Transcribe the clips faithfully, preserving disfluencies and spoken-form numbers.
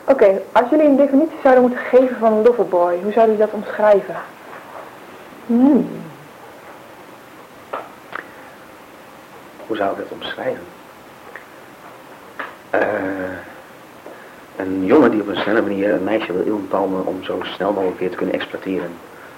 Oké, okay, als jullie een definitie zouden moeten geven van een loverboy, hoe zouden jullie dat omschrijven? Hmm. Hoe zou ik dat omschrijven? Uh, een jongen die op een snelle manier een meisje wil inpalmen om zo snel mogelijk weer te kunnen exploiteren.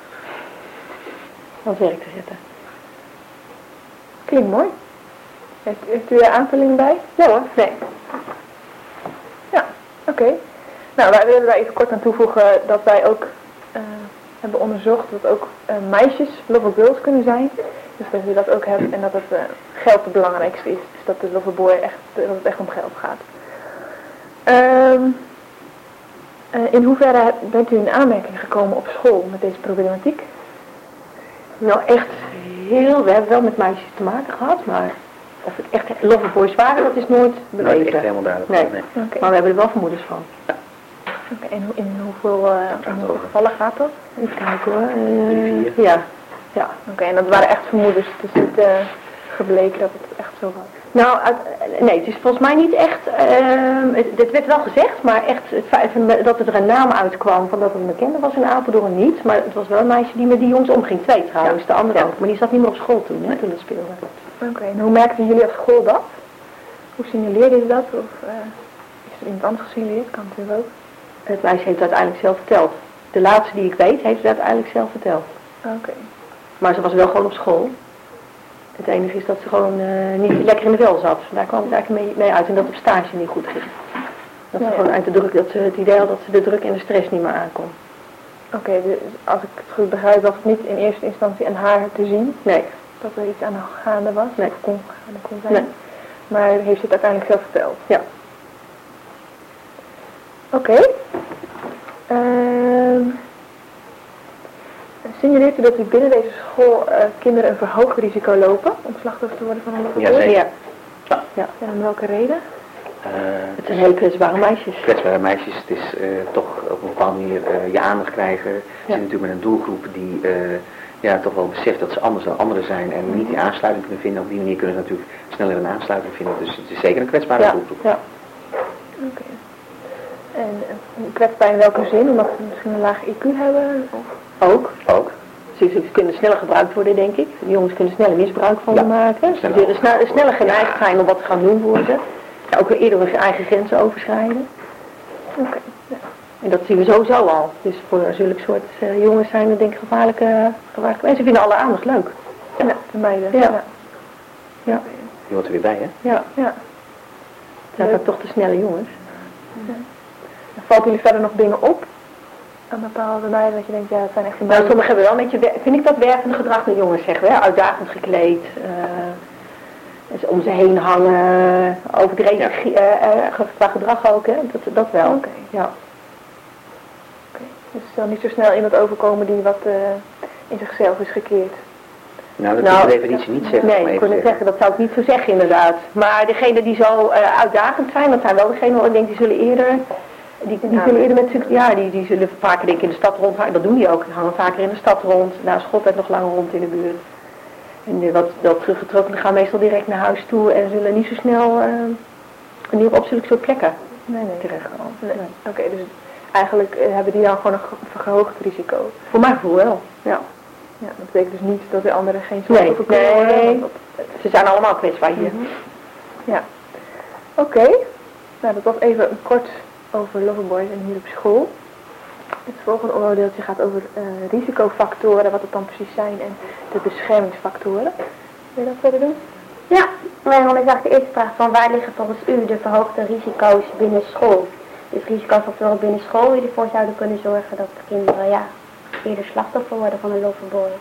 Wat werk te zetten. Klinkt mooi. Heeft, heeft u er aanvullingen bij? Ja hoor, nee. Ja, oké. Okay. Nou, wij willen daar even kort aan toevoegen dat wij ook uh, hebben onderzocht dat ook uh, meisjes lovergirls kunnen zijn. Dus dat u dat ook hebt en dat het uh, geld het belangrijkste is. Dus dat de loverboy echt, dat het echt om geld gaat. Um, uh, in hoeverre bent u in aanmerking gekomen op school met deze problematiek? Nou echt heel, we hebben wel met meisjes te maken gehad, maar of het echt loverboys waren, dat is nooit bewezen. Nooit echt helemaal duidelijk. Nee, nee. Okay. Maar we hebben er wel vermoedens van. Ja. Oké, okay, en in hoeveel, uh, in hoeveel gevallen gaat dat? Even kijken hoor. Uh, Drie, vier. Ja. ja. Oké, okay, en dat waren echt vermoedens, het is niet uh, gebleken dat het echt zo was? Nou, uit, nee, het is volgens mij niet echt, uh, het, het werd wel gezegd, maar echt het feit dat er een naam uitkwam van dat het een bekende was in Apeldoorn niet. Maar het was wel een meisje die met die jongens omging, twee trouwens, ja. De andere ja. ook. Maar die zat niet meer op school toen, hè, toen dat speelde. Oké, okay, en hoe merkten jullie op school dat? Hoe signaleerden jullie dat? Of uh, is er iemand anders gesignaleerd? Kan natuurlijk ook. Het meisje heeft het uiteindelijk zelf verteld. De laatste die ik weet, heeft het uiteindelijk zelf verteld. Oké. Okay. Maar ze was wel gewoon op school. Het enige is dat ze gewoon uh, niet lekker in de vel zat. Daar kwam het eigenlijk mee, mee uit en dat op stage niet goed ging. Dat ze ja, gewoon ja. uit de druk, dat ze het idee had dat ze de druk en de stress niet meer aankon. Oké, okay, dus als ik het goed begrijp, was het niet in eerste instantie aan haar te zien? Nee. Dat er iets aan de gaande was? Nee. Of kon gaande kon zijn? Nee. Maar heeft ze het uiteindelijk zelf verteld? Ja. Oké. Okay. Uh, signaleert u dat u binnen deze school uh, kinderen een verhoogd risico lopen om slachtoffer te worden van een loverboy? Ja, zeker. Ja. Ja. Ja. En om welke reden? Uh, het zijn hele kwetsbare meisjes. Kwetsbare meisjes, het is uh, toch op een bepaalde manier uh, je aandacht krijgen. Ze ja. zitten natuurlijk met een doelgroep die uh, ja, toch wel beseft dat ze anders dan anderen zijn en niet die aansluiting kunnen vinden. Op die manier kunnen ze natuurlijk sneller een aansluiting vinden. Dus het is zeker een kwetsbare ja. doelgroep. Ja. Oké. Okay. En uh, kwetsbaar in welke zin? Omdat ze misschien een laag I Q hebben? Of? Ook. Ook. Ze, ze kunnen sneller gebruikt worden, denk ik. De jongens kunnen sneller misbruik van ja. maken. Ze zullen sneller, sneller geneigd zijn ja. om wat te gaan doen voor ze. Ja, ook weer eerder hun eigen grenzen overschrijden. Oké. Okay. Ja. En dat zien we sowieso al. Dus voor zulke soort uh, jongens zijn er denk ik gevaarlijke, gevaarlijke mensen. Vinden alle aandacht leuk. Ja, de meiden. Ja. ja. ja. Je hoort er weer bij, hè? Ja. ja. Het zijn vaak toch de snelle jongens. Ja. Valt jullie verder nog dingen op? Aan bepaalde meiden dat je denkt, ja, het zijn echt die meiden. Nou, sommigen hebben wel een beetje, vind ik dat werkende gedrag naar jongens zeggen we, uitdagend gekleed. Uh, om ze heen hangen, overdreven ja. uh, uh, qua gedrag ook, hè? Dat, dat wel. Oké. Okay. Ja. Okay. Dus er zal niet zo snel iemand overkomen die wat uh, in zichzelf is gekeerd. Nou, dat nou, moet je de definitie niet zeggen. Nee, ik kon niet zeggen, dat zou ik niet zo zeggen inderdaad. Maar degenen die zo uh, uitdagend zijn, dat zijn wel degenen waar ik denk, die zullen eerder... Die, die zullen eerder met ja, die, die zullen vaker denk ik in de stad rondhangen. Dat doen die ook. Die hangen vaker in de stad rond. Na schooltijd nog langer rond in de buurt. En de wat, wat teruggetrokkenen gaan meestal direct naar huis toe en zullen niet zo snel uh, niet op zulke soort plekken nee, nee. terechtkomen. Nee. Nee. Oké, okay, dus eigenlijk uh, hebben die dan gewoon een verhoogd risico? Voor mijn gevoel wel, ja. Ja, dat betekent dus niet dat de anderen geen slachtoffer nee, kunnen worden? Nee, ze zijn allemaal kwetsbaar hier. Mm-hmm. Ja. Oké, okay. Nou dat was even een kort over loverboys en hier op school. Het volgende onderdeeltje gaat over uh, risicofactoren, wat het dan precies zijn en de beschermingsfactoren. Wil je dat verder doen? Ja, mijn is eigenlijk de eerste vraag van waar liggen volgens u de verhoogde risico's binnen school? Dus risicofactoren binnen school die ervoor zouden kunnen zorgen dat kinderen ja, eerder slachtoffer worden van een loverboy.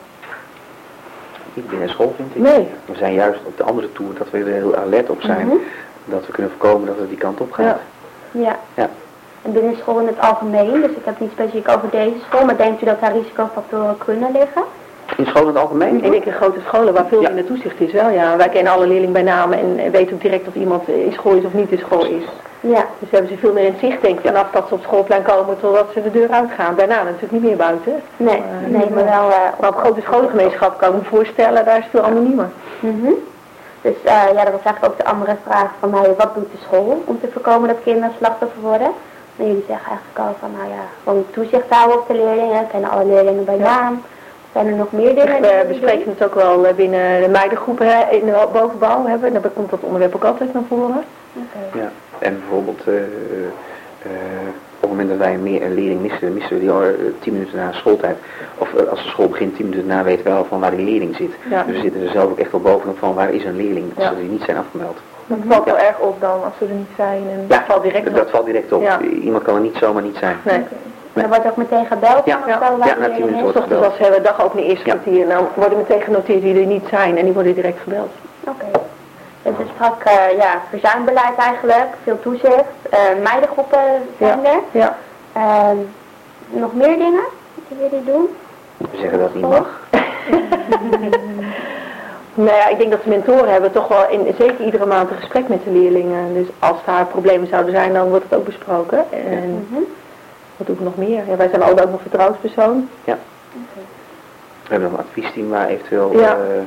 Niet binnen school vind ik. Nee. We zijn juist op de andere toer dat we er heel alert op zijn. Mm-hmm. Dat we kunnen voorkomen dat het die kant op gaat. Ja. Ja. ja. En binnen school in het algemeen, dus ik heb het niet specifiek over deze school, maar denkt u dat daar risicofactoren kunnen liggen? In school in het algemeen? Ik denk in grote scholen waar veel ja. in het toezicht is wel, ja. Wij kennen alle leerlingen bij naam en weten ook direct of iemand in school is of niet in school is. Ja. Dus hebben ze veel meer in het zicht, denk ik, vanaf dat ze op schoolplein komen totdat ze de deur uitgaan. Daarna natuurlijk niet meer buiten. Nee, uh, nee maar wel... Uh, maar op grote scholengemeenschap kan ik me voorstellen, daar is het veel anoniemer. Mm-hmm. Dus uh, ja, dat was eigenlijk ook de andere vraag van mij, wat doet de school om te voorkomen dat kinderen slachtoffer worden? En jullie zeggen eigenlijk al van, nou ja, gewoon toezicht houden op de leerlingen, kennen alle leerlingen bij naam. Zijn er nog meer dingen? We bespreken het ook wel binnen de meidengroepen hè, in de bovenbouw hebben. Dan komt dat onderwerp ook altijd naar voren. Okay. Ja, en bijvoorbeeld uh, uh, op het moment dat wij een, meer, een leerling missen, missen we die al uh, tien minuten na schooltijd. Of uh, als de school begint tien minuten na weten we wel van waar die leerling zit. Ja. Dus we zitten er zelf ook echt wel bovenop van waar is een leerling, als ja. ze die niet zijn afgemeld. Dat valt heel erg op dan als ze er niet zijn. En ja, dat valt direct op. Dat valt direct op. Ja. Iemand kan er niet zomaar niet zijn. Nee. Okay. En er wordt ook meteen gebeld? Ja, ja. ja. ja na tien minuten wordt gebeld. Als we de dag ook in de eerste ja. kwartier, nou worden meteen genoteerd wie er niet zijn en die worden direct gebeld. Oké. Okay. Dus er sprak uh, ja, verzuimbeleid eigenlijk, veel toezicht, uh, meidengroepen zijn ja. er. Ja. Uh, nog meer dingen die jullie doen? We zeggen dat het niet mag. Nou ja, ik denk dat de mentoren hebben toch wel in, zeker iedere maand een gesprek met de leerlingen. Dus als daar problemen zouden zijn, dan wordt het ook besproken. En mm-hmm. wat doen we nog meer? Ja, wij zijn ook nog vertrouwenspersoon. Ja. Okay. We hebben nog een adviesteam waar eventueel... Ja. Uh,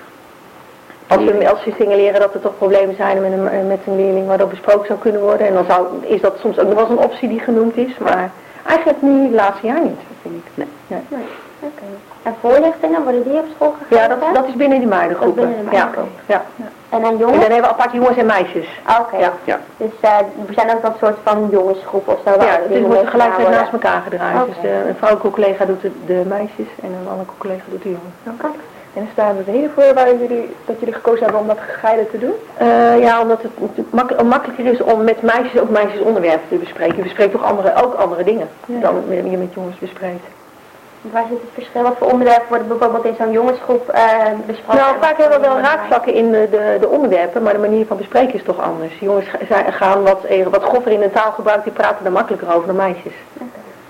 als, we, als we signaleren dat er toch problemen zijn met een, met een leerling waar dat besproken zou kunnen worden. En dan zou, is dat soms ook nog wel eens een optie die genoemd is. Maar eigenlijk nu het laatste jaar niet, vind ik. Nee. nee. nee. Oké. Okay. En voorlichtingen, worden die op school gegeven? Ja, dat, dat is binnen die meidengroepen. Binnen de meidengroep. Ja. Ja. En aan jongens? En dan hebben we apart jongens en meisjes. Oké. Okay. Ja. Ja. Dus uh, er zijn ook dat soort van jongensgroepen of zo? Ja, dus het wordt tegelijkertijd naast elkaar gedraaid. Okay. Dus de, een vrouwelijke collega doet de, de meisjes en een andere collega doet de jongens. Okay. En er staan er reden voor waar jullie, dat jullie gekozen hebben om dat gescheiden te doen? Uh, ja, omdat het mak makkelijker is om met meisjes ook meisjesonderwerpen te bespreken. Je bespreekt toch andere, ook andere dingen ja. dan je met jongens bespreekt. Waar zit het verschil? Wat voor onderwerpen worden bijvoorbeeld in zo'n jongensgroep uh, besproken? Nou, vaak hebben we wel raakvlakken in de, de, de onderwerpen, maar de manier van bespreken is toch anders. Jongens gaan wat, wat groffer in de taalgebruik, die praten er makkelijker over dan meisjes. Okay.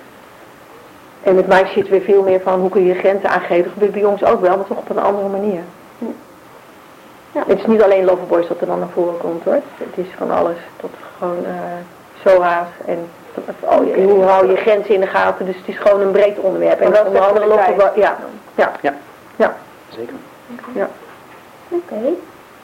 En met meisjes zit weer veel meer van hoe kun je je grenzen aangeven. Dat gebeurt bij jongens ook wel, maar toch op een andere manier. Hm. Ja. Het is niet alleen Loverboys dat er dan naar voren komt hoor. Het is van alles tot gewoon uh, S O A's en oh, je, hoe hou je grenzen in de gaten. Dus het is gewoon een breed onderwerp. En wel onder andere Loverboys. Ja. Ja. Ja. Ja. Zeker. Okay. Ja. Oké. Okay.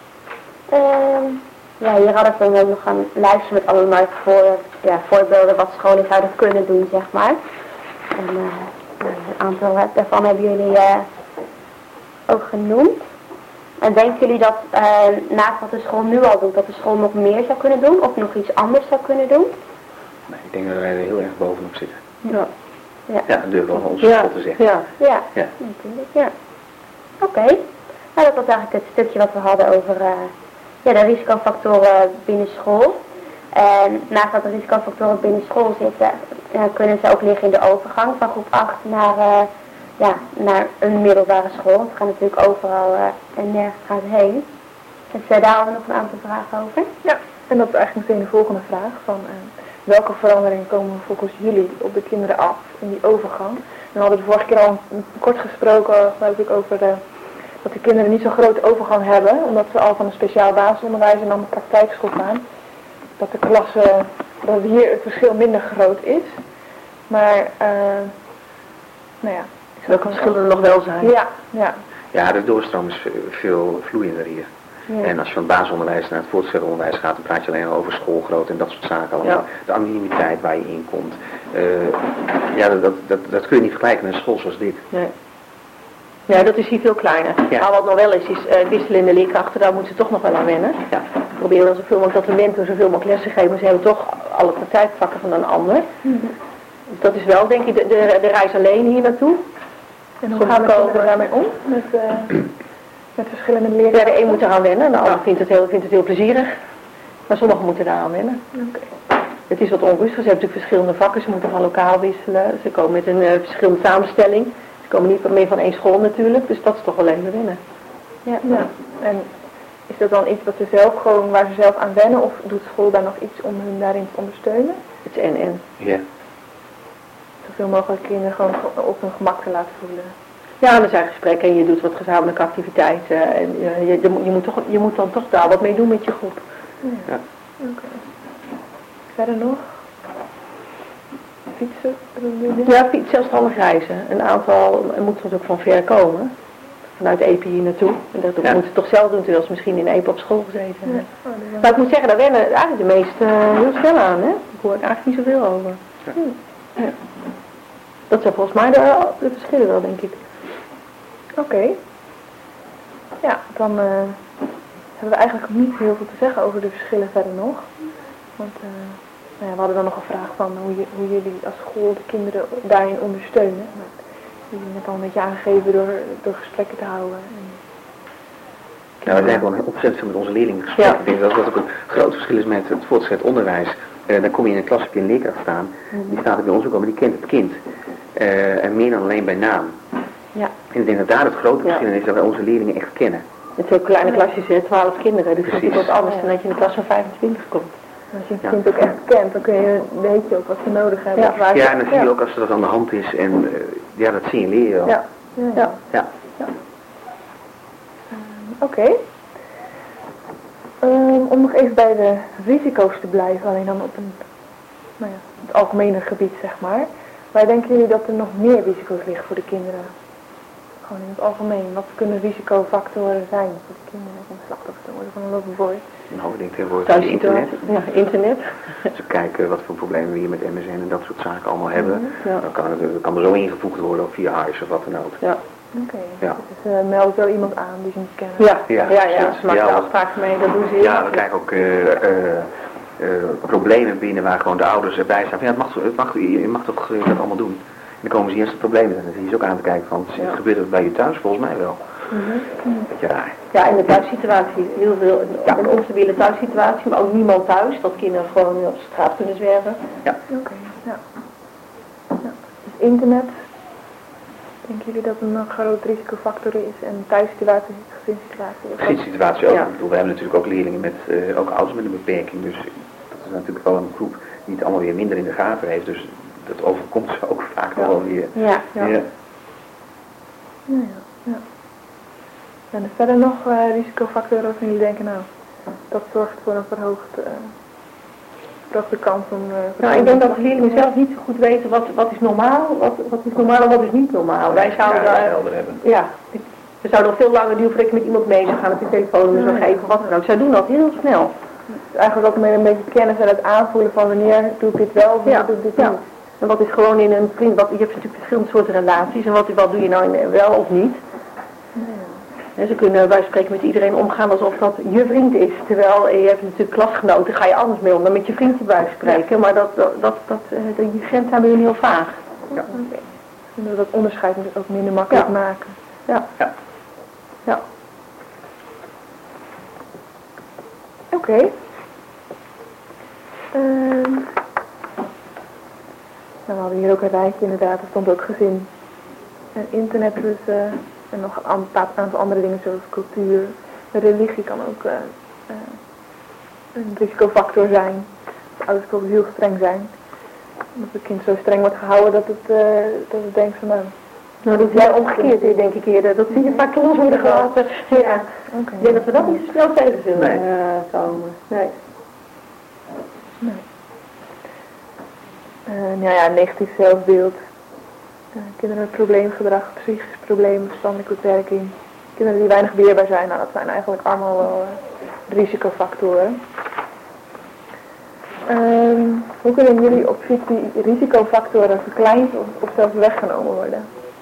Uh, ja, hier hadden we ook nog een lijstje met allemaal voor, ja, voorbeelden wat scholen zouden kunnen doen, zeg maar. En uh, een aantal daarvan hebben jullie uh, ook genoemd. En denken jullie dat uh, naast wat de school nu al doet, dat de school nog meer zou kunnen doen? Of nog iets anders zou kunnen doen? Nee, ik denk dat wij er heel erg bovenop zitten. Ja. Ja, ja dat durven we van onze ja. school te zeggen. Ja, ja. ja. natuurlijk. Ja. Oké. Okay. Nou, dat was eigenlijk het stukje wat we hadden over uh, ja, de risicofactoren binnen school. En naast dat de risicofactoren binnen school zitten, uh, kunnen ze ook liggen in de overgang van groep acht naar, uh, ja, naar een middelbare school. Het gaat natuurlijk overal uh, en nergens gaat het heen. Dus uh, daar hadden we nog een aantal vragen over. Ja, en dat is eigenlijk meteen de volgende vraag. Van, uh, welke veranderingen komen volgens jullie op de kinderen af in die overgang? En we hadden de vorige keer al kort gesproken, geloof ik, over de, dat de kinderen niet zo'n grote overgang hebben. Omdat ze al van een speciaal basisonderwijs en dan de praktijkschool gaan. Dat de klasse, dat hier het verschil minder groot is. Maar, uh, nou ja. Welke verschillen er nog wel zijn? Ja, ja. Ja, de doorstroom is veel vloeiender hier. Ja. En als je van het basisonderwijs naar het voortgezet onderwijs gaat, dan praat je alleen over schoolgrootte en dat soort zaken allemaal. Ja. De anonimiteit waar je in komt. Uh, ja, dat, dat, dat kun je niet vergelijken met een school zoals dit. Nee. Ja, dat is hier veel kleiner. Ja. Maar wat nog wel is, is uh, wisselende leerkrachten, daar moeten ze toch nog wel aan wennen. Ja. We proberen dan zoveel mogelijk dat de mentor zoveel mogelijk lessen geven, maar ze hebben toch alle praktijkvakken van een ander. Mm-hmm. Dus dat is wel, denk ik, de, de, de reis alleen hier naartoe. En hoe gaan we er daarmee om? Met, uh, met verschillende leerkrachten? Ja, de een moet eraan wennen, de ander vindt het heel, vindt het heel plezierig. Maar sommigen moeten daaraan wennen. Okay. Het is wat onrustig, ze hebben natuurlijk verschillende vakken, ze moeten van lokaal wisselen. Ze komen met een uh, verschillende samenstelling. Ze komen niet meer van één school natuurlijk, dus dat is toch wel even wennen. Ja, ja. En is dat dan iets wat ze zelf gewoon, waar ze zelf aan wennen, of doet school daar nog iets om hun daarin te ondersteunen? Het is en-en. Ja. Zoveel mogelijk kinderen gewoon op hun gemak te laten voelen. Ja, er zijn gesprekken en je doet wat gezamenlijke activiteiten. En je, je, je, moet, toch, je moet dan toch daar wat mee doen met je groep. Ja. ja. Oké. Okay. Verder nog? Fietsen? Ja, fiets, zelfstandig reizen. Een aantal moeten dus ook van ver komen. vanuit E P I hier naartoe. En dat Ja. moeten ze toch zelf doen, terwijl ze misschien in E P I op school gezeten hebben. Ja. Oh, dat is Maar ik moet zeggen, daar wennen eigenlijk de meesten uh, heel snel aan, hè? Ik hoor er eigenlijk niet zoveel over. Ja. Ja. Dat zijn volgens mij de, de verschillen wel, denk ik. Oké. Ja, dan uh, hebben we eigenlijk niet heel veel te zeggen over de verschillen verder nog. Want uh, nou ja, we hadden dan nog een vraag van hoe, je, hoe jullie als school de kinderen daarin ondersteunen. Maar jullie hebben het al een beetje aangegeven door, door gesprekken te houden. En Ja, we zijn gewoon ontzettend veel met onze leerlingen gesproken. Ja. Ik denk dat dat ook een groot verschil is met het voortgezet onderwijs. Uh, dan kom je in een klas, heb je een leerkracht staan. Die staat er bij ons ook al, maar die kent het kind. Uh, en meer dan alleen bij naam. Ja. En ik denk dat daar het grote verschil in is dat wij onze leerlingen echt kennen. Het zijn ook kleine klasjes, hè, twaalf kinderen. Dus dat is Precies. wat anders dan dat je in een klas van vijfentwintig komt. als je het kind ook echt kent, dan kun je, weet je ook wat ze nodig hebben. Ja. of waar ze- Ja, en dan zie je ook als er wat aan de hand is en uh, ja, dat signaleer je wel. Ja. Ja. ja. Ja. Oké. Ehm, om nog even bij de risico's te blijven, alleen dan op een, nou ja, het algemene gebied, zeg maar. Waar denken jullie dat er nog meer risico's liggen voor de kinderen? Gewoon in het algemeen. Wat kunnen risicofactoren zijn voor de kinderen om slachtoffer te worden van een loverboy? Nou, ik denk tegenwoordig het internet. Ja, internet. Als we kijken wat voor problemen we hier met M S N en dat soort zaken allemaal hebben, Ja. dan kan, het, dan kan er zo ingevoegd worden of via huis of wat dan ook. Ja. Oké. Ja. Dus uh, meld zo iemand aan die ze niet kennen. Ja, ja, Ja, ja. ja. Ze maken ja, er afspraken mee, dat doen ze heel Ja, we goed. krijgen ook uh, uh, uh, problemen binnen waar gewoon de ouders erbij staan. Van, ja, het mag, het mag, je mag toch uh, dat allemaal doen. En dan komen ze eerst de problemen en dan zie je ze ook aan te kijken van, Ja. gebeurt dat bij je thuis? Volgens mij wel. Mhm. Beetje raar. Ja, in de thuissituatie, heel veel, ja, een onstabiele thuissituatie, maar ook niemand thuis, dat kinderen gewoon op straat kunnen zwerven. Ja. Oké, ja. ja. Dus internet, denken jullie dat een groot risicofactor is en thuissituatie, gezinssituatie? Gezinssituatie ook. Ja. Ik bedoel, we hebben natuurlijk ook leerlingen met, uh, ook ouders met een beperking. Dus dat is natuurlijk wel een groep die het allemaal weer minder in de gaten heeft. Dus dat overkomt ze ook vaak Ja. wel weer. Ja, Ja. ja. Ja, ja, ja. Zijn er verder nog uh, risicofactoren waarvan jullie denken, nou, dat zorgt voor een verhoogd, uh, verhoogde kans om... Uh, Nou, ik denk dat de leerlingen zelf niet zo goed weten wat, wat is normaal, wat, wat is normaal en wat is niet normaal. Wij zouden Ja, daar, helder hebben. ja, we zouden al veel langer duren voordat ik met iemand mee zou gaan op de telefoon en zo geven, wat dan ook. Zij doen dat heel snel. Dus eigenlijk ook met een beetje kennis en het aanvoelen van wanneer doe ik dit wel of wanneer Ja, doe ik dit ja. niet. En wat is gewoon in een vriend, wat, je hebt natuurlijk verschillende soorten relaties en wat, wat doe je nou in, wel of niet. En ze kunnen bij spreken met iedereen omgaan alsof dat je vriend is. Terwijl je hebt natuurlijk klasgenoten, ga je anders mee om dan met je vriendje bij spreken. Maar dat, dat, dat, dat, uh, die grens zijn bij jullie heel vaag. Ja. Okay. En dat dat onderscheid moet ook minder makkelijk Ja. maken. Ja. Ja. Ja. Oké. Okay. Uh, nou, we hadden hier ook een rijtje inderdaad, er stond ook gezin en internet dus, uh, en nog een aantal andere dingen zoals cultuur. Religie kan ook uh, uh, een risicofactor zijn. Als ouders ook heel streng zijn. Dat het kind zo streng wordt gehouden dat het, uh, dat het denkt van nou... Nou, dat is jij omgekeerd hier, denk ik eerder. Dat zie je vaak los worden gelaten. Ja. Okay. Ik denk dat we dat niet zo snel tegen zullen Nee. uh, komen. Nee. Nee. Uh, nou ja, negatief zelfbeeld. Uh, kinderen met probleemgedrag, psychisch probleem, verstandelijke beperking. Kinderen die weinig weerbaar zijn, nou dat zijn eigenlijk allemaal wel uh, risicofactoren. Um, hoe kunnen jullie op die risicofactoren verkleind of, of zelfs weggenomen worden?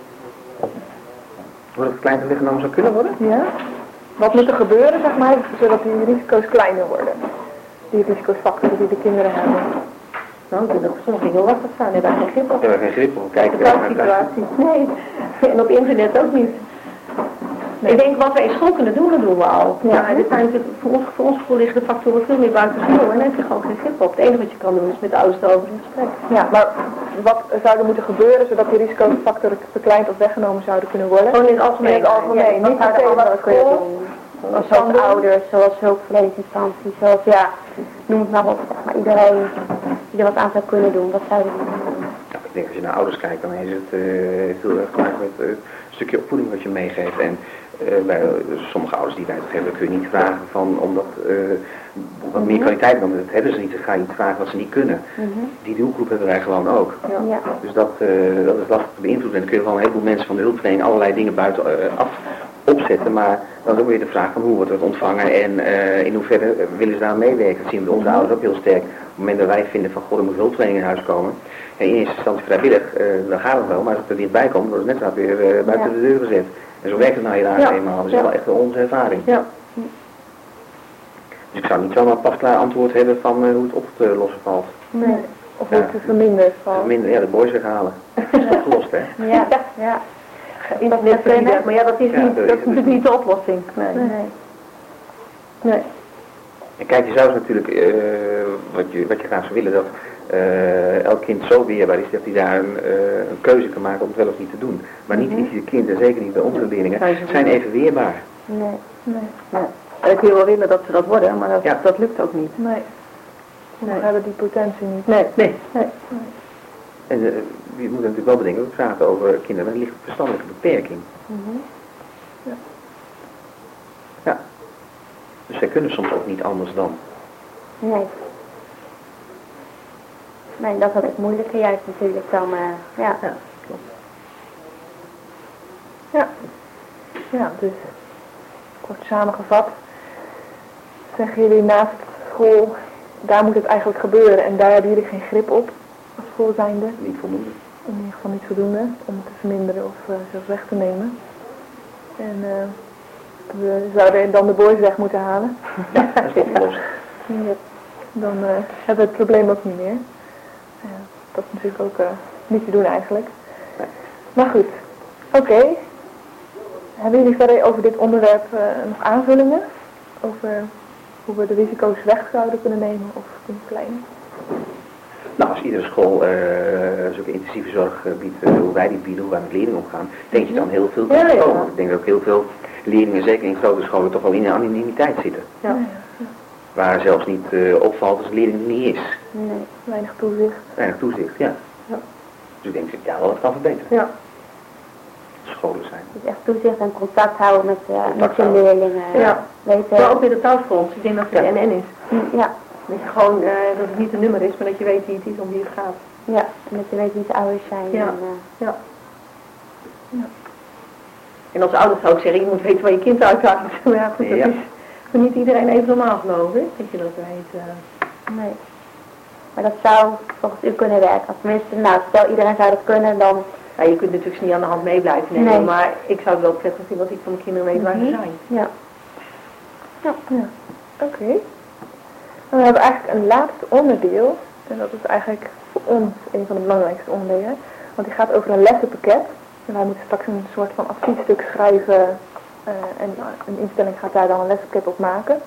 Hoe dat klein te weggenomen zou kunnen worden? Ja? Wat moet er gebeuren, zeg maar, zodat die risico's kleiner worden? Die risicofactoren die de kinderen hebben. Nou, ik denk dat sommige dingen heel lastig zijn. We hebben daar geen grip op. We hebben geen grip op. Kijken De thuissituatie. Nee. En op internet ook niet. Nee. Ik denk wat wij in school kunnen doen, dat doen we al. Ja, ja, dit zijn natuurlijk, voor, ons, voor ons gevoel liggen de factoren veel meer buiten school en daar heb je gewoon geen grip op. Het enige wat je kan doen is met de ouders erover in gesprek. Ja, maar wat zou er moeten gebeuren zodat die risicofactoren verkleind of weggenomen zouden kunnen worden? Gewoon in het algemeen. In het algemeen, ja, niet wat meteen zouden wat kunnen school. doen. Zoals ook ouders, zoals hulpverleningsinstanties, zoals ja, noem het maar op, zeg maar iedereen die er wat aan zou kunnen doen, wat zouden die doen? Nou, ik denk als je naar ouders kijkt, dan is het uh, heel erg te maken met uh, een stukje opvoeding wat je meegeeft. En uh, bij uh, sommige ouders die wij het hebben, kun je niet vragen van, omdat uh, wat meer kwaliteit, want dat hebben ze niet, dan ga je niet vragen wat ze niet kunnen. Mm-hmm. Die doelgroep hebben wij gewoon ook. Ja. Ja. Dus dat, uh, dat is lastig te beïnvloeden. En dan kun je gewoon een heleboel mensen van de hulpverlening allerlei dingen buiten uh, af opzetten, maar dan is ook weer de vraag van hoe wordt het ontvangen en uh, in hoeverre willen ze daar meewerken. Dat zien we bij onze ouders ook heel sterk. Op het moment dat wij vinden van goh, er moet hulpverlening in huis komen, en in eerste instantie vrijwillig, uh, dan gaat het wel, maar als het er dichtbij komt, wordt het net weer uh, buiten ja. de deur gezet. En zo werkt het nou helaas ja. eenmaal. Dat is ja. wel echt onze ervaring. Ja. Dus ik zou niet zomaar pas klaar antwoord hebben van uh, hoe het op te lossen valt. Nee. Of hoe ja. het verminderen valt. Verminderen, ja, de boys weghalen. Dat is opgelost, hè? Ja, ja. Internet verbieden, maar ja, dat is, ja, niet, dat is natuurlijk niet de oplossing. Nee. Nee. nee. En kijk, je zou natuurlijk, uh, wat, je, wat je graag zou willen, dat uh, elk kind zo weerbaar is dat hij daar een, uh, een keuze kan maken om het wel of niet te doen. Maar niet mm-hmm. ieder kind, en zeker niet bij onze leerlingen, zijn even weerbaar. Nee, nee. nee. Ik wil wel willen dat ze dat worden, maar dat, ja. dat lukt ook niet. Nee. We nee. hebben die potentie niet. Nee, nee. nee. nee. En uh, je moet natuurlijk wel bedenken, we praten over kinderen met een lichte verstandelijke beperking. Mm-hmm. Ja. Ja. Dus zij kunnen soms ook niet anders dan. Nee. Nee, dat is het moeilijke juist natuurlijk dan, uh, ja. Ja, klopt. Ja. Ja, dus kort samengevat zeggen jullie naast school, daar moet het eigenlijk gebeuren en daar hebben jullie geen grip op als school zijnde. Niet voldoende. In ieder geval niet voldoende om het te verminderen of uh, zelfs weg te nemen. En uh, we zouden dan de boys weg moeten halen. Ja, dat is opgelost. Ja, dan uh, hebben we het probleem ook niet meer. Uh, dat is natuurlijk ook uh, niet te doen eigenlijk. Nee. Maar goed, oké. Okay. Hebben jullie verder over dit onderwerp uh, nog aanvullingen? Over hoe we de risico's weg zouden kunnen nemen of kunnen verkleinen? Nou, als iedere school uh, zulke intensieve zorg uh, biedt, uh, hoe wij die bieden, hoe wij met leerlingen omgaan, denk je dan heel veel kan ja, komen. Ja. Ik denk dat ook heel veel leerlingen, zeker in grote scholen, toch wel in een anonimiteit zitten. Ja. Ja, ja. Waar zelfs niet uh, opvalt als een leerling er niet is. Nee, weinig toezicht. Weinig toezicht, ja. ja. Dus ik denk dat ja, wel wat kan verbeteren. Ja. Scholen zijn. Dus echt toezicht en contact houden met, uh, met je leerlingen. Ja. Weet, uh, maar ook weer de thuisgrond. Ik denk dat het ja. de N N is. Ja. Dat je gewoon, uh, dat het niet een nummer is, maar dat je weet wie het is, om wie het gaat. Ja, en dat je weet wie zijn ouders zijn. Ja. En, uh, ja. ja. En als ouders zou ik zeggen, je moet weten waar je kind uithaalt. Maar ja, goed, dat ja. is voor niet iedereen even normaal geloof ik. Dat je dat weet. Uh... Nee. Maar dat zou volgens u kunnen werken. Tenminste, nou, stel iedereen zou dat kunnen, dan... Ja, je kunt natuurlijk niet aan de hand mee blijven nemen, nee. Maar ik zou het wel prettig vinden als ik van mijn kinderen weet waar mm-hmm. ze zijn. Ja. Ja, ja. Oké. Okay. We hebben eigenlijk een laatste onderdeel, en dat is eigenlijk voor ons een van de belangrijkste onderdelen, want die gaat over een lessenpakket. En wij moeten straks een soort van adviesstuk schrijven uh, en een instelling gaat daar dan een lessenpakket op maken.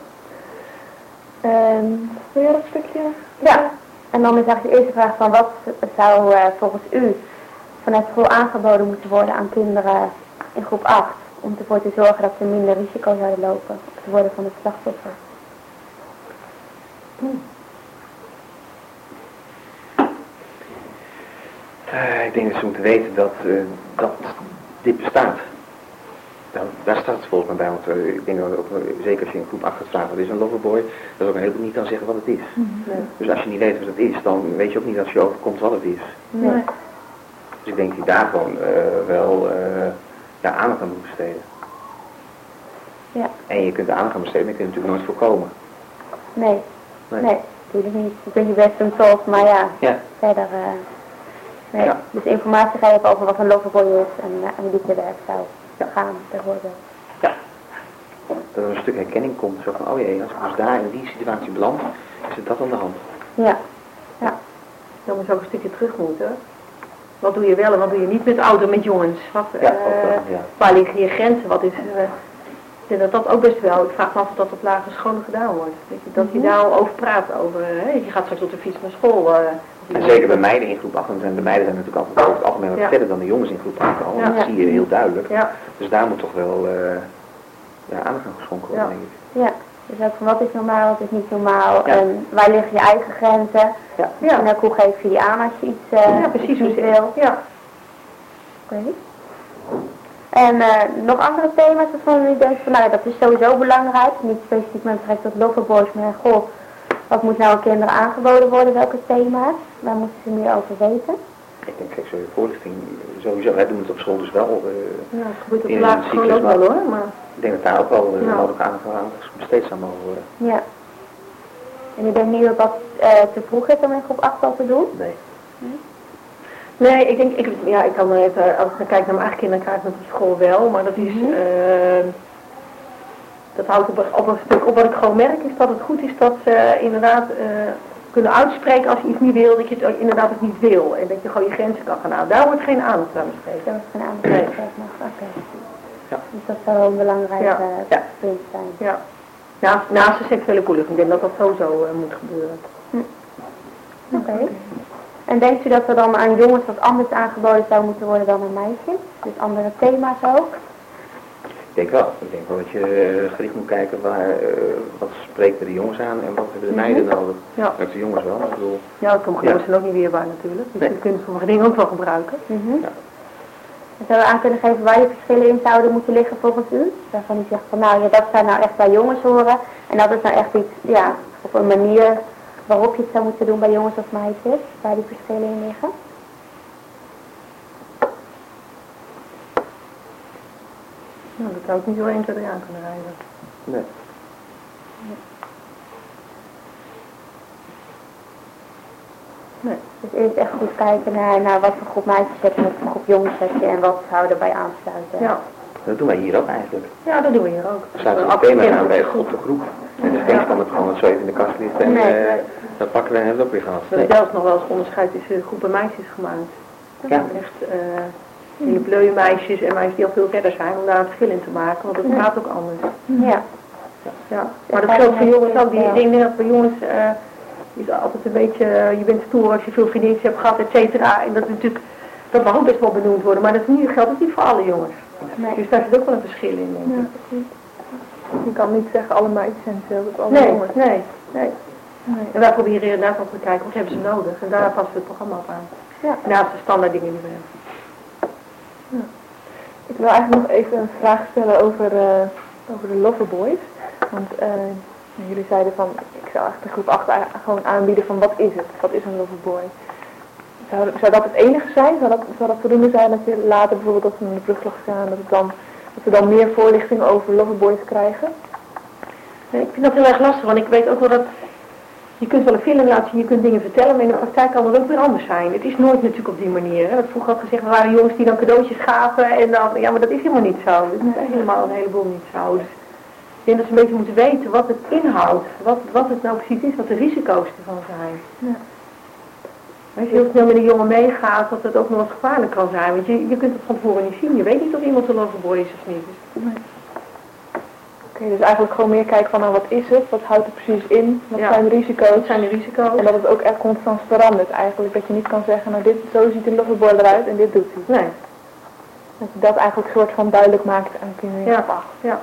En wil jij dat stukje? Ja, en dan is eigenlijk de eerste vraag van wat zou uh, volgens u vanuit school aangeboden moeten worden aan kinderen in groep acht, om ervoor te zorgen dat ze minder risico zouden lopen op te worden van het slachtoffer? Hmm. Uh, ik denk dat ze moeten weten dat, uh, dat dit bestaat. Nou, daar staat het volgens mij bij, want uh, ik denk dat ook, uh, zeker als je in groep acht gaat vragen wat is een loverboy, dat ook een heleboel niet kan zeggen wat het is. Mm-hmm. Nee. Dus als je niet weet wat het is, dan weet je ook niet als je overkomt wat het is. Nee. Dus ik denk dat je daar gewoon uh, wel uh, ja, aandacht aan moet besteden. Ja. En je kunt de aandacht aan besteden, maar je kunt het natuurlijk nooit voorkomen. Nee, nee, nee, natuurlijk niet. Je kunt je best doen toch, maar ja, ja. verder... Uh, nee. Ja. Dus informatie geven over wat een loverboy is en, uh, en hoe die te werk zou ja. gaan, bijvoorbeeld. Ja. Dat er een stuk herkenning komt, zo van, oh jee, als ik dus daar in die situatie beland, is het dat aan de hand. Ja, ja. Dan moet je ook een stukje terug moeten. Wat doe je wel en wat doe je niet met ouderen, met jongens? Wat, ja, uh, wel, ja. Waar liggen je grenzen? Wat is, uh, ik denk dat dat ook best wel, ik vraag me af of dat op lagere scholen gedaan wordt. Dat je, dat je daar al over praat, over, uh, je gaat straks op de fiets naar school. Uh, en zeker bij meiden in groep acht, want de meiden zijn natuurlijk altijd over het algemeen wat ja. verder dan de jongens in groep acht al, ja. Dat zie je heel duidelijk. Ja. Dus daar moet toch wel uh, ja, aandacht aan geschonken worden, ja. denk ik. Ja, dus ook van wat is normaal, wat is niet normaal, ja. en waar liggen je eigen grenzen. Ja. Ja. En ook hoe geef je die aan als je iets, uh, ja, precies, iets niet wil. Ja. Oké. Okay. En uh, nog andere thema's waarvan u denkt van, nou dat is sowieso belangrijk, niet specifiek met betrekking tot loverboys, maar goh, wat moet nou aan kinderen aangeboden worden, welke thema's, waar moeten ze meer over weten? Ik denk seksuele voorlichting sowieso, wij doen het op school dus wel. Uh, ja, het gebeurt op de in lagere een school ook wel hoor. Maar... Ik denk dat daar ook wel uh, ja. mogelijk aandacht aan besteed zou mogen worden. Ja. En u denkt niet dat dat uh, te vroeg is om in groep acht al te doen? Nee. Nee, nee ik denk, ik, ja, ik kan even, als ik kijk naar mijn eigen kinderen, krijg ik het op school wel, maar dat is, mm-hmm. uh, dat houdt op, op een stuk op. Wat ik gewoon merk is dat het goed is dat ze inderdaad uh, kunnen uitspreken als je iets niet wil, dat je het inderdaad ook niet wil. En dat je gewoon je grenzen kan gaan houden. Daar wordt geen aandacht aan besteed. Daar wordt geen aandacht aan besteed, maar oké. Okay. Ja. Dus dat zou wel een belangrijk ja. uh, ja. punt zijn. Ja. Naast, naast de seksuele voorlichting, ik denk dat dat sowieso uh, moet gebeuren. Hm. Oké. Okay. En denkt u dat er dan aan jongens wat anders aangeboden zou moeten worden dan aan meisjes? Dus andere thema's ook? Ik denk wel. Ik denk wel dat je uh, gericht moet kijken waar, uh, wat spreken de jongens aan en wat hebben de meiden mm-hmm. nodig. Ja. Dat de jongens wel. Ik bedoel, ja, sommige jongens zijn ook niet weerbaar natuurlijk. Dus nee. die kunnen sommige dingen ook wel gebruiken. Mm-hmm. Ja. En zou we aan kunnen geven waar die verschillen in zouden moeten liggen volgens u? Waarvan u zegt van nou ja, dat zou nou echt bij jongens horen. En dat is nou echt iets, ja, op een manier waarop je het zou moeten doen bij jongens of meisjes. Waar die verschillen in liggen. Nou, dat zou ik niet zo één, twee, drie aan kunnen rijden. Nee. Nee. Dus eerst echt goed kijken naar, naar wat voor groep meisjes heb je en wat voor groep jongens heb je en wat zou je erbij aansluiten. Ja. Dat doen wij hier ook eigenlijk. Ja, dat doen we hier ook. We sluiten het thema aan bij op de groep. En dus denk van het gewoon zo even in de kast ligt en nee. uh, dat pakken we en hebben we het ook weer gehad. Er is zelfs nog wel eens onderscheid tussen groepen meisjes gemaakt. Dat ja. Echt uh, hele bleuwe meisjes en meisjes die al veel verder zijn om daar een verschil in te maken, want dat gaat ook anders. Ja. Ja. Maar dat geldt voor jongens ook. Die, ik denk dat voor jongens uh, is altijd een beetje, uh, je bent stoer als je veel vriendjes hebt gehad, et cetera. En dat is natuurlijk, dat mag ook best wel benoemd worden, maar dat is niet, geldt ook niet voor alle jongens. Nee. Dus daar zit ook wel een verschil in, denk ik. Ja, je kan niet zeggen alle meisjes zijn hetzelfde als alle nee, jongens. Nee, nee, nee. En wij proberen inderdaad ook te kijken, wat hebben ze nodig? En daar passen we het programma op aan. Ja. Naast de standaard dingen die we hebben. Ja. Ik wil eigenlijk nog even een vraag stellen over, uh, over de Loverboys. Want uh, jullie zeiden van, ik zou echt de groep acht gewoon aanbieden van wat is het? Wat is een Loverboy? Zou, zou dat het enige zijn? Zou dat, zou dat voldoende zijn dat je later bijvoorbeeld als we naar de brugklas gaan, dat, het dan, dat we dan meer voorlichting over Loverboys krijgen? Nee, ik vind dat heel erg lastig, want ik weet ook wel dat je kunt wel een film laten zien, je kunt dingen vertellen, maar in de praktijk kan het ook weer anders zijn. Het is nooit natuurlijk op die manier. Hè. Dat vroeger had gezegd, er waren jongens die dan cadeautjes gaven en dan, ja, maar dat is helemaal niet zo. Dat is helemaal een heleboel niet zo. Dus ik denk dat ze een beetje moeten weten wat het inhoudt, wat, wat het nou precies is, wat de risico's ervan zijn. Ja. Als je heel snel met een jongen meegaat, dat het ook nog eens gevaarlijk kan zijn. Want je, je kunt het van tevoren niet zien. Je weet niet of iemand een loverboy is of niet. Nee. Oké, okay, dus eigenlijk gewoon meer kijken van nou, wat is het? Wat houdt het precies in? Wat ja. zijn de risico's? Wat zijn de risico's? En dat het ook echt constant verandert eigenlijk. Dat je niet kan zeggen, nou dit, zo ziet een loverboy eruit en dit doet hij. Nee. Dat je dat eigenlijk een soort van duidelijk maakt aan kinderen in groep acht. Ja.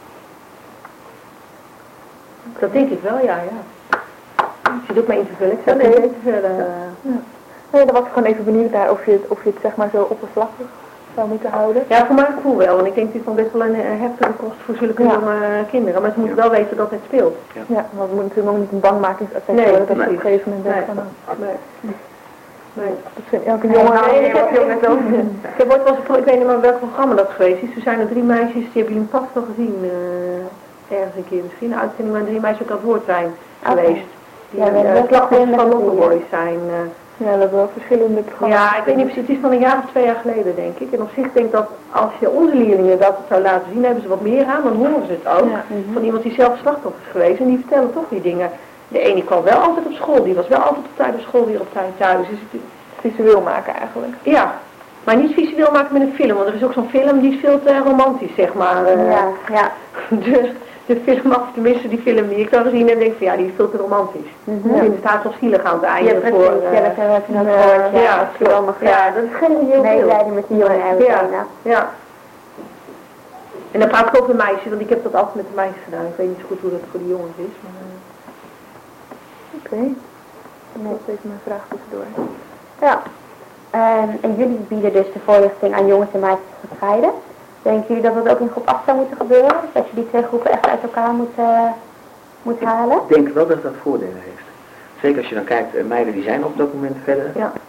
Dat denk ik wel, ja, ja. Je doet mij in te vullen. Ik zou nee. het te vullen. Uh... Ja. Nee, dan was ik gewoon even benieuwd naar of je het, of je het zeg maar zo oppervlakkig zou moeten houden. Ja, voor mijn gevoel wel. Want ik denk natuurlijk van best wel een, een heftige kost voor zulke ja. jonge kinderen. Maar ze moeten wel weten dat het speelt. Ja, ja, want het moet natuurlijk nog niet een bangmakingseffect nee, worden. Dat nee. je op een gegeven moment denkt nee. van nou. Nee. Nee. Dat vindt elke jongen. Nee, nee, ik heb jongens ook. Ik heb ooit wel eens, ik weet niet meer welk programma dat geweest is. Er zijn er drie meisjes, die hebben jullie vast wel gezien. Uh, ergens een keer misschien. Een uitzending waar drie meisjes ook aan het woord zijn okay. geweest. Die ja, uh, slachtoffers van Loverboys zijn. Uh, Ja, dat hebben wel verschillende programma's. Ja, ik weet niet precies, het is van een jaar of twee jaar geleden denk ik. En op zich denk ik dat als je onze leerlingen dat zou laten zien, hebben ze wat meer aan, dan horen ze het ook. Ja. Mm-hmm. Van iemand die zelf slachtoffer is geweest en die vertellen toch die dingen. De ene kwam wel altijd op school, die was wel altijd op tijd op school, weer op tijd thuis. Dus het, visueel maken eigenlijk. Ja, maar niet visueel maken met een film, want er is ook zo'n film die is veel te romantisch, zeg maar. Uh, ja, ja. Dus de film af, tenminste die film die ik dan gezien heb, denk ik van ja, die is veel te romantisch. Mm-hmm. Ik vind het staat toch zielig aan het einde ja, voor... Uh, ja, dat hebben we ook gehoord. Ja, ja, dat is wel nog, ja, dat is geen heel nee, veel. Nee, met die jongen hebben ja, ja. En dan praat ik over meisjes, want ik heb dat altijd met de meisjes gedaan. Ik weet niet zo goed hoe dat voor de jongens is. Maar... Uh... Oké, okay. Dat was even mijn vraag tussendoor. Ja, um, en jullie bieden dus de voorlichting aan jongens en meisjes gescheiden. Denken jullie dat dat ook in groep acht zou moeten gebeuren? Dat je die twee groepen echt uit elkaar moet, uh, moet halen? Ik denk wel dat dat voordelen heeft. Zeker als je dan kijkt, uh, meiden die zijn op dat moment verder. Ja.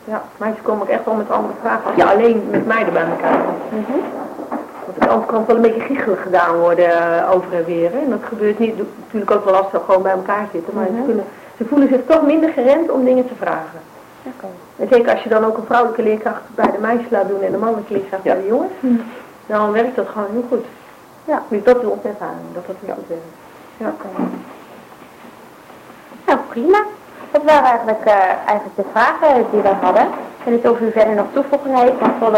Ja, meisjes komen ook echt wel met andere vragen als je alleen met meiden bij elkaar bent. Mhm. Want aan de andere kant wel een beetje giechelig gedaan worden uh, over en weer. Hè. En dat gebeurt niet, natuurlijk ook wel als ze gewoon bij elkaar zitten. Maar Mhm. ze, kunnen, ze voelen zich toch minder gerend om dingen te vragen. Oké. En zeker als je dan ook een vrouwelijke leerkracht bij de meisjes laat doen en een mannelijke leerkracht Ja. bij de jongens. Mhm. Dan werkt dat gewoon heel goed. Ja. Dus dat is onze ervaring, dat dat heel goed werkt. Ja. Oké. Nou, prima. Dat waren eigenlijk, uh, eigenlijk de vragen die we hadden. Ik weet niet of u verder nog toevoegingen heeft, maar voor dat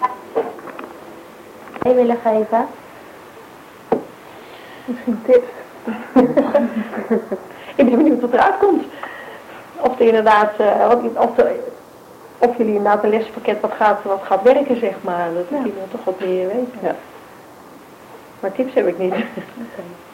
mee willen geven. Misschien tips. Ik ben benieuwd wat eruit komt. Of er inderdaad, uh, wat, of, de, of jullie inderdaad een lespakket wat gaat, wat gaat werken, zeg maar. Dat Ja. jullie toch wat meer weten. Ja. Maar tips heb ik niet. Okay.